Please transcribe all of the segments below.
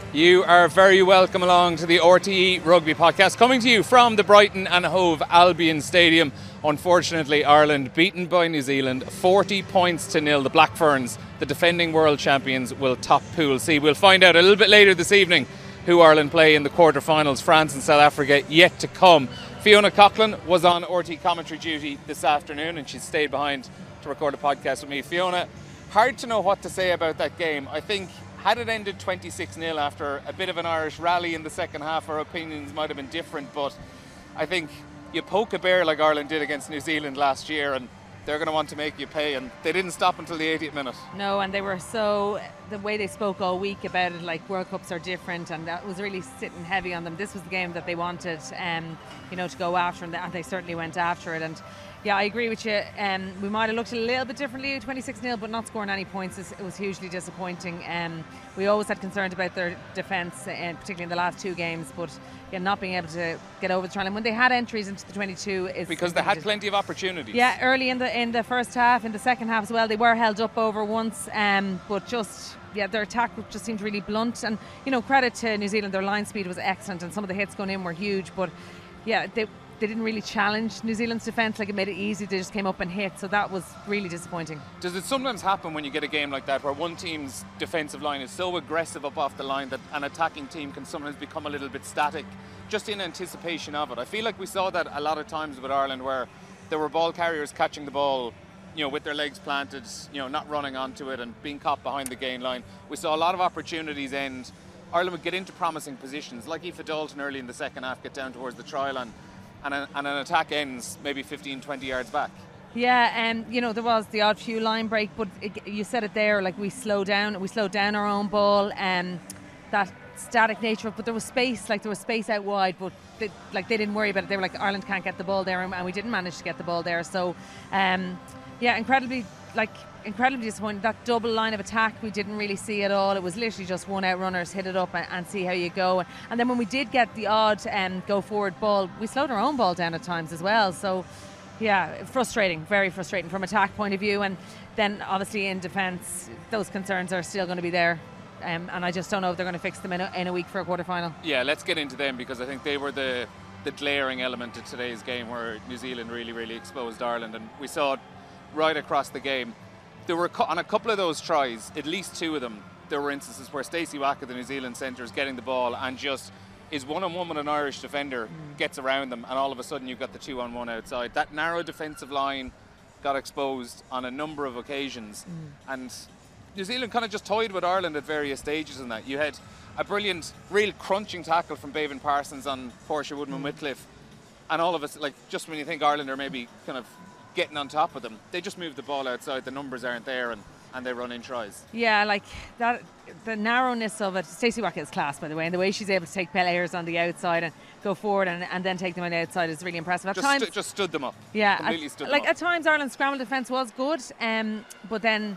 You are very welcome along to the RTE Rugby Podcast, coming to you from the Brighton and Hove Albion Stadium. Unfortunately, Ireland beaten by New Zealand 40 points to nil. The Black Ferns, the defending world champions, will top Pool C. We'll find out a little bit later this evening who Ireland play in the quarterfinals. France and South Africa yet to come. Fiona Coughlin was on RTE commentary duty this afternoon, and she stayed behind to record a podcast with me. Fiona, hard to know what to say about that game. I think had it ended 26-0 after a bit of an Irish rally in the second half, our opinions might have been different, but I think you poke a bear like Ireland did against New Zealand last year and they're going to want to make you pay, and they didn't stop until the 80th minute. No, and they were the way they spoke all week about it, like World Cups are different, and that was really sitting heavy on them. This was the game that they wanted, to go after, and they certainly went after it. And yeah, I agree with you. We might have looked a little bit differently, 26-0, but not scoring any points, it was hugely disappointing. We always had concerns about their defence, particularly in the last two games, but not being able to get over the try line. When they had entries into the 22, because they had plenty of opportunities. Yeah, early in the first half, in the second half as well, they were held up over once, but just their attack just seemed really blunt. And credit to New Zealand, their line speed was excellent, and some of the hits going in were huge. But they didn't really challenge New Zealand's defence, like it made it easy. They just came up and hit, so that was really disappointing. Does it sometimes happen when you get a game like that where one team's defensive line is so aggressive up off the line that an attacking team can sometimes become a little bit static just in anticipation of it? I feel like we saw that a lot of times with Ireland, where there were ball carriers catching the ball with their legs planted, not running onto it and being caught behind the gain line. We saw a lot of opportunities end. Ireland would get into promising positions, like Aoife Dalton early in the second half, get down towards the try line, and an attack ends maybe 15, 20 yards back. Yeah, and there was the odd few line break, but you said it there, like we slowed down our own ball, and that static nature of, but there was space out wide, but they didn't worry about it. They were like, Ireland can't get the ball there, and we didn't manage to get the ball there. So incredibly disappointing. That double line of attack, we didn't really see at all. It was literally just one out runners, hit it up and see how you go. And then when we did get the odd go forward ball, we slowed our own ball down at times as well. So frustrating, very frustrating from attack point of view. And then obviously in defence, those concerns are still going to be there. And I just don't know if they're going to fix them in a week for a quarter-final. Yeah, let's get into them, because I think they were the glaring element of today's game, where New Zealand really, really exposed Ireland. And we saw it right across the game. There were, on a couple of those tries, at least two of them, there were instances where Stacey Wacker, the New Zealand centre, is getting the ball and just is one-on-one with an Irish defender, gets around them, and all of a sudden you've got the 2-on-1 outside. That narrow defensive line got exposed on a number of occasions, and New Zealand kind of just toyed with Ireland at various stages in that. You had a brilliant, real crunching tackle from Bevan Parsons on Portia Woodman-Whitcliffe, and all of us, just when you think Ireland are maybe kind of getting on top of them, they just move the ball outside, the numbers aren't there, and they run in tries. Yeah, like that, the narrowness of it. Stacey Wacker is class, by the way, and the way she's able to take players on the outside and go forward and then take them on the outside is really impressive. At times, just stood them up. Yeah, completely stood them up. At times Ireland's scramble defence was good, but then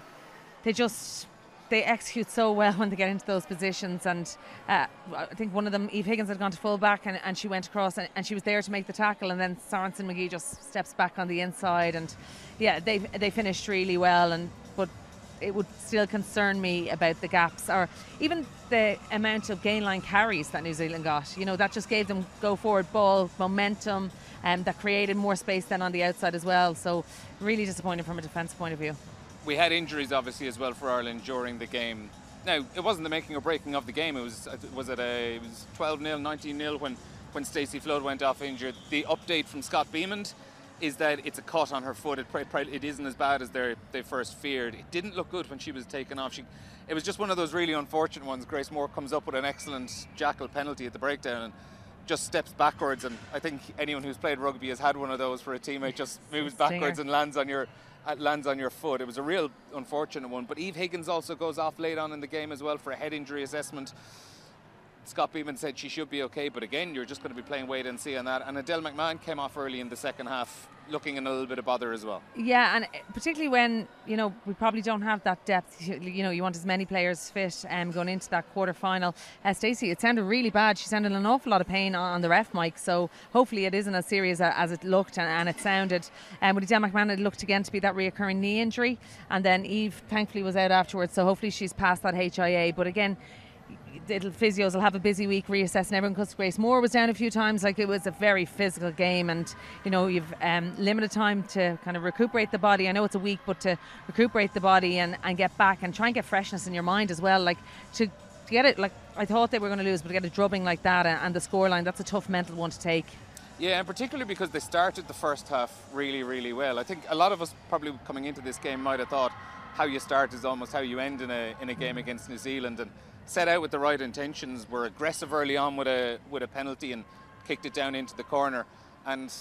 they execute so well when they get into those positions. And I think one of them, Eve Higgins, had gone to full back and she went across and she was there to make the tackle, and then Sorensen McGee just steps back on the inside, and they finished really well. But it would still concern me about the gaps, or even the amount of gain line carries that New Zealand got. That just gave them go forward ball momentum, and that created more space then on the outside as well. So really disappointing from a defence point of view. We had injuries obviously as well for Ireland during the game. Now, it wasn't the making or breaking of the game. It was 12-0, 19-0 when Stacey Flood went off injured. The update from Scott Beamond is that it's a cut on her foot. It isn't as bad as they first feared. It didn't look good when she was taken off. It was just one of those really unfortunate ones. Grace Moore comes up with an excellent jackal penalty at the breakdown and just steps backwards. And I think anyone who's played rugby has had one of those, where a teammate just moves backwards and lands on your foot. It was a real unfortunate one. But Eve Higgins also goes off late on in the game as well for a head injury assessment. Scott Beamon said she should be okay, but again, you're just going to be playing wait and see on that. And Adele McMahon came off early in the second half, looking in a little bit of bother as well. Yeah, and particularly when, we probably don't have that depth. You want as many players fit going into that quarter-final. Stacey, it sounded really bad. She sounded an awful lot of pain on the ref mic, so hopefully it isn't as serious as it looked and it sounded. With Adele McMahon, it looked again to be that reoccurring knee injury, and then Eve thankfully was out afterwards, so hopefully she's past that HIA. But again, the physios will have a busy week reassessing everyone because Grace Moore was down a few times. Like, it was a very physical game, and you've limited time to kind of recuperate the body. I know it's a week, but to recuperate the body and get back and try and get freshness in your mind as well. Like, to get it, like, I thought they were going to lose, but to get a drubbing like that and the scoreline, that's a tough mental one to take. Yeah, and particularly because they started the first half really, really well. I think a lot of us probably coming into this game might have thought how you start is almost how you end in a game against New Zealand, and set out with the right intentions, were aggressive early on with a penalty and kicked it down into the corner. And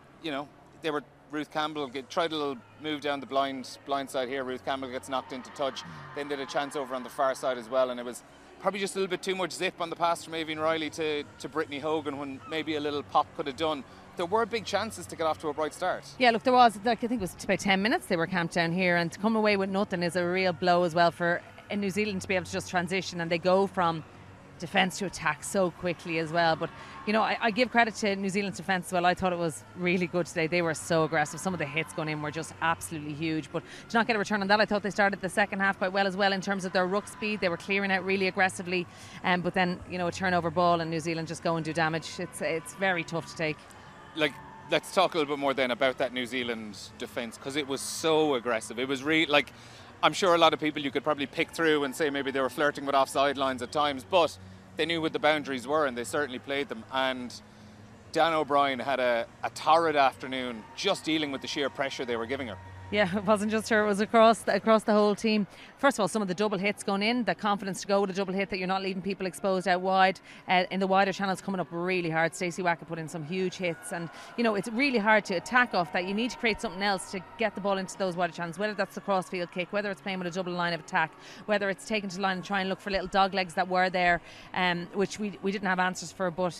Ruth Campbell tried a little move down the blind side here. Ruth Campbell gets knocked into touch. Then did a chance over on the far side as well, and it was probably just a little bit too much zip on the pass from Aoibhinn Riley to Brittany Hogan, when maybe a little pop could have done. There were big chances to get off to a bright start. Yeah, look, there was, I think it was about 10 minutes they were camped down here, and to come away with nothing is a real blow as well for New Zealand to be able to just transition, and they go from defence to attack so quickly as well. But I give credit to New Zealand's defence as well. I thought it was really good today. They were so aggressive. Some of the hits going in were just absolutely huge, but to not get a return on that, I thought they started the second half quite well as well in terms of their ruck speed. They were clearing out really aggressively, but then a turnover ball and New Zealand just go and do damage. It's very tough to take. Like, let's talk a little bit more then about that New Zealand defence, because it was so aggressive. It was really, like, I'm sure a lot of people you could probably pick through and say maybe they were flirting with offside lines at times, but they knew what the boundaries were and they certainly played them. And Dan O'Brien had a torrid afternoon just dealing with the sheer pressure they were giving her. Yeah, it wasn't just her, it was across the whole team. First of all, some of the double hits going in, the confidence to go with a double hit, that you're not leaving people exposed out wide. In the wider channels coming up really hard. Stacey Wacker put in some huge hits, and it's really hard to attack off that. You need to create something else to get the ball into those wider channels, whether that's the crossfield kick, whether it's playing with a double line of attack, whether it's taking to line and try and look for little dog legs that were there, which we didn't have answers for. But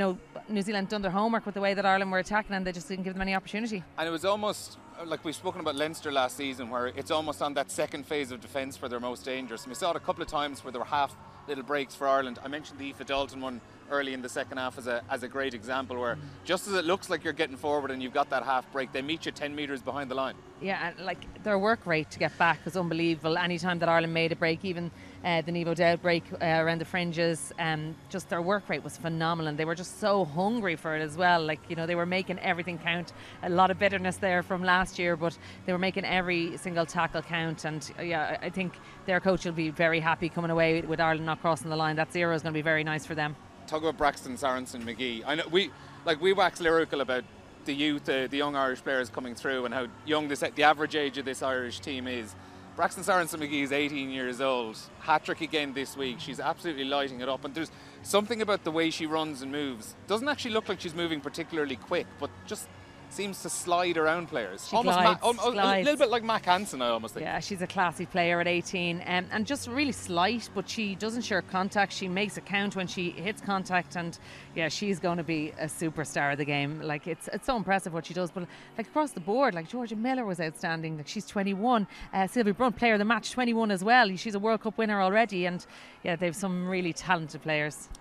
New Zealand done their homework with the way that Ireland were attacking, and they just didn't give them any opportunity. And it was almost like we've spoken about Leinster last season, where it's almost on that second phase of defence where they're most dangerous. And we saw it a couple of times where there were half little breaks for Ireland. I mentioned the Aoife Dalton one early in the second half as a great example, where just as it looks like you're getting forward and you've got that half break, they meet you 10 metres behind the line. Yeah, and like their work rate to get back was unbelievable. Anytime that Ireland made a break, even the Niamh O'Dowd break around the fringes, just their work rate was phenomenal, and they were just so hungry for it as well. Like, they were making everything count. A lot of bitterness there from last year, but they were making every single tackle count. And I think their coach will be very happy coming away with Ireland not crossing the line. That 0 is going to be very nice for them. Talk about Braxton Sorensen McGee. I know we wax lyrical about the youth, the young Irish players coming through, and how young the average age of this Irish team is. Braxton Sorensen McGee is 18 years old. Hat-trick again this week. She's absolutely lighting it up, and there's something about the way she runs and moves. Doesn't actually look like she's moving particularly quick, but just seems to slide around players. She glides. A little bit like Mac Hansen, I almost think. Yeah, she's a classy player at 18, and just really slight, but she doesn't share contact. She makes a count when she hits contact, and she's going to be a superstar of the game. Like, it's so impressive what she does. But like across the board, like Georgia Miller was outstanding. Like, she's 21. Sylvie Brunt, player of the match, 21 as well. She's a World Cup winner already, and they've some really talented players.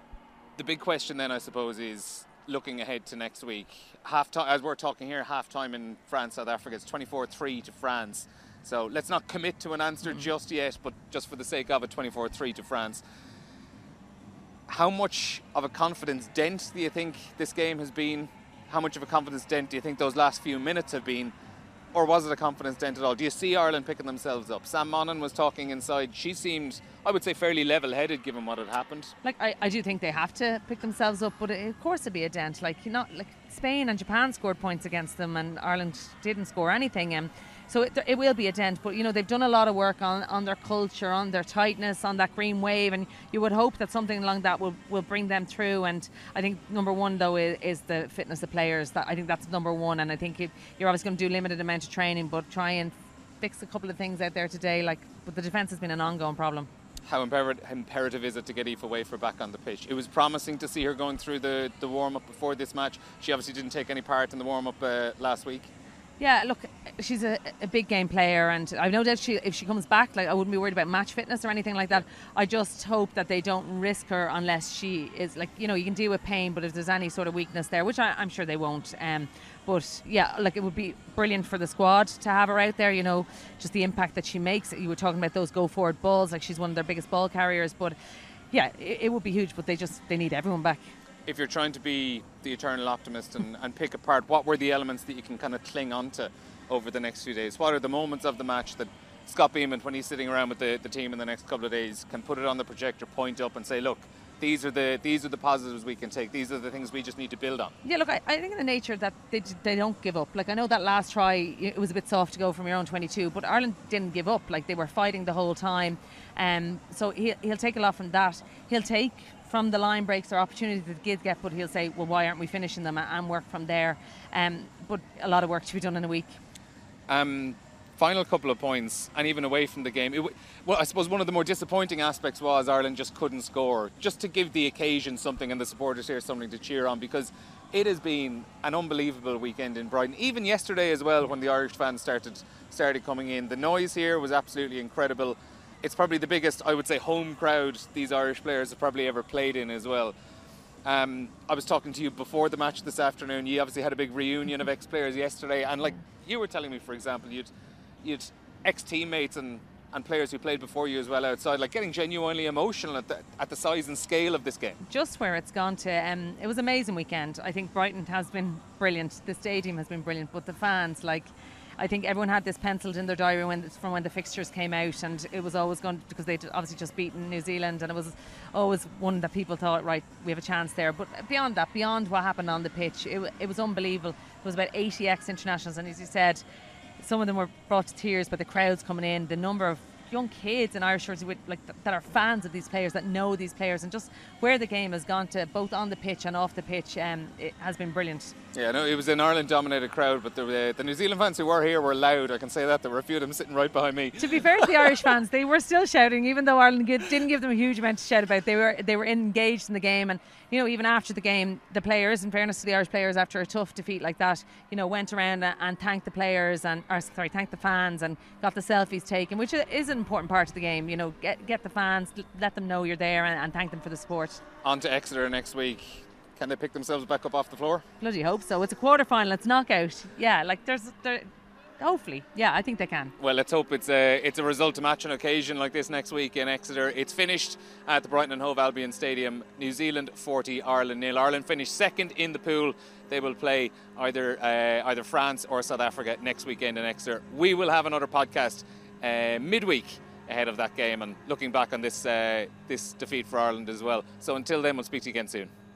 The big question then, I suppose, is looking ahead to next week. Half-time, as we're talking here, half-time in France, South Africa, it's 24-3 to France. So let's not commit to an answer just yet, but just for the sake of it, 24-3 to France. How much of a confidence dent do you think this game has been? How much of a confidence dent do you think those last few minutes have been? Or was it a confidence dent at all? Do you see Ireland picking themselves up? Sam Monaghan was talking inside. She seemed, I would say, fairly level-headed given what had happened. Like, I do think they have to pick themselves up, but of course it'd be a dent. Like, Spain and Japan scored points against them, and Ireland didn't score anything. So it will be a dent, but they've done a lot of work on their culture, on their tightness, on that green wave, and you would hope that something along that will bring them through. And I think number one though is the fitness of players. I think that's number one, and I think you're always going to do limited amount of training, but try and fix a couple of things out there today. But the defence has been an ongoing problem. How imperative is it to get Aoife Wafer back on the pitch? It was promising to see her going through the warm-up before this match. She obviously didn't take any part in the warm-up last week. Yeah, look, she's a big game player, and I've no doubt if she comes back, I wouldn't be worried about match fitness or anything like that. I just hope that they don't risk her unless she is, you can deal with pain, but if there's any sort of weakness there, which I'm sure they won't. But it would be brilliant for the squad to have her out there, just the impact that she makes. You were talking about those go forward balls, she's one of their biggest ball carriers, but yeah, it would be huge, but they need everyone back. If you're trying to be the eternal optimist and pick apart, what were the elements that you can kind of cling onto over the next few days? What are the moments of the match that Scott Beeman, when he's sitting around with the team in the next couple of days, can put it on the projector, point up and say, look, these are the positives we can take. These are the things we just need to build on. Yeah, look, I think in the nature that they don't give up. Like, I know that last try, it was a bit soft to go from your own 22, but Ireland didn't give up. Like, they were fighting the whole time. So he'll take a lot from that. He'll take from the line breaks or opportunities that kids get, but he'll say, well, why aren't we finishing them, and work from there. But a lot of work to be done in a week. Final couple of points, and even away from the game. Well, I suppose one of the more disappointing aspects was Ireland just couldn't score, just to give the occasion something and the supporters here something to cheer on, because it has been an unbelievable weekend in Brighton. Even yesterday as well, when the Irish fans started coming in. The noise here was absolutely incredible. It's probably the biggest, I would say, home crowd these Irish players have probably ever played in as well. I was talking to you before the match this afternoon. You obviously had a big reunion of ex-players yesterday, and like you were telling me, for example, you'd ex-teammates and players who played before you as well outside, like getting genuinely emotional at the size and scale of this game. Just where it's gone to, it was an amazing weekend. I think Brighton has been brilliant. The stadium has been brilliant, but the fans, like, I think everyone had this penciled in their diary from when the fixtures came out, and it was always going, because they'd obviously just beaten New Zealand, and it was always one that people thought, right, we have a chance there. But beyond that, beyond what happened on the pitch, it was unbelievable. There was about 80 ex-internationals, and as you said, some of them were brought to tears by the crowds coming in, the number of young kids in Irish shirts that are fans of these players, that know these players, and just where the game has gone to, both on the pitch and off the pitch, it has been brilliant. Yeah, no, it was an Ireland-dominated crowd, but the New Zealand fans who were here were loud. I can say that. There were a few of them sitting right behind me. To be fair to the Irish fans, they were still shouting, even though Ireland didn't give them a huge amount to shout about. They were engaged in the game, and even after the game, the players, in fairness to the Irish players, after a tough defeat like that, went around and thanked the players thanked the fans, and got the selfies taken, which is an important part of the game. Get the fans, let them know you're there, and thank them for the support. On to Exeter next week. Can they pick themselves back up off the floor? Bloody hope so. It's a quarter-final, it's knockout. Yeah, like hopefully. Yeah, I think they can. Well, let's hope it's a result to match an occasion like this next week in Exeter. It's finished at the Brighton and Hove Albion Stadium. New Zealand 40, Ireland 0. Ireland finished second in the pool. They will play either France or South Africa next weekend in Exeter. We will have another podcast midweek ahead of that game, and looking back on this defeat for Ireland as well. So until then, we'll speak to you again soon.